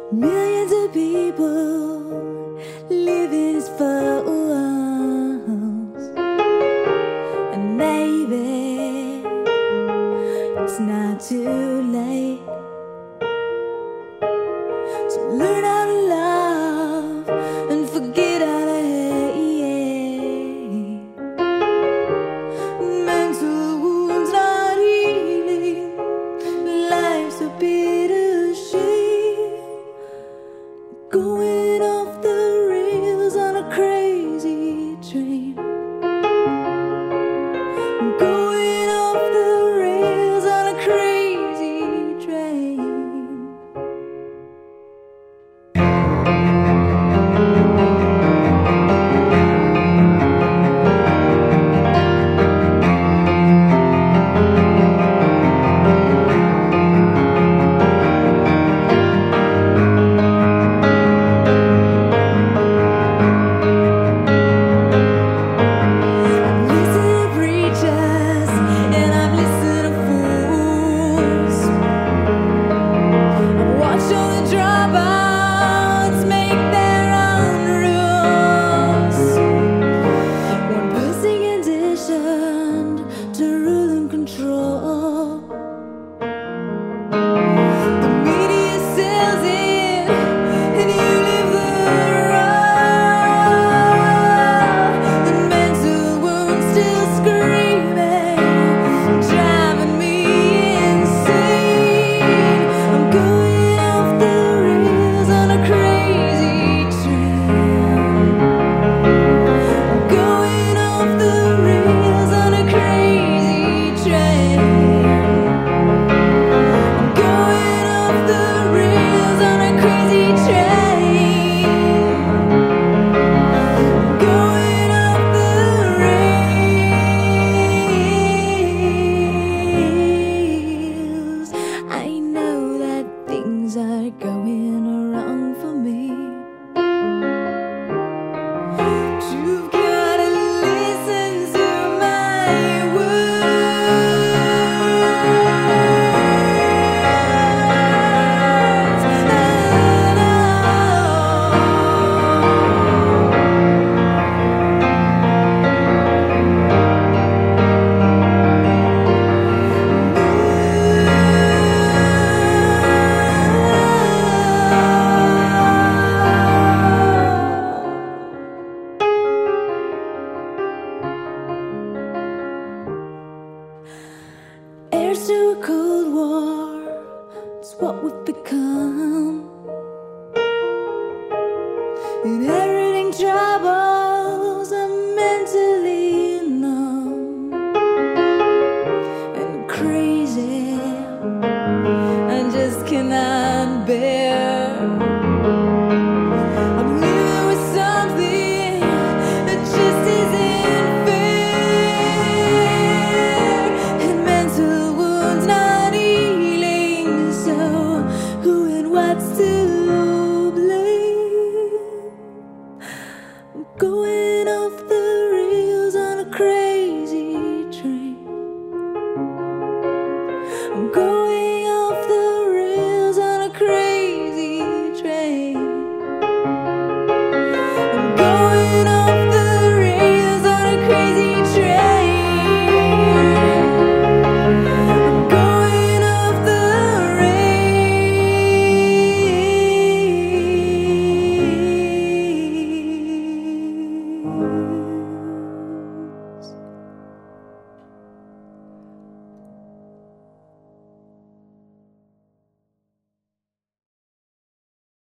Millions of people live in his photos, and maybe it's not too late to learn how to love and forget how to hate. Mental wounds not healing, life's a bittersweet. Going off the rails on a crazy train. Going off the rails on a crazy train. Are going wrong for me. You've gotta listen to my words. Heirs to a cold war, it's what we've become. Inheriting troubles, I'm mentally numb and crazy. I just cannot bear. I'm living with something that just isn't fair, and mental wounds not healing. So who and what's to blame? I'm going off the rails on a crazy train. I'm going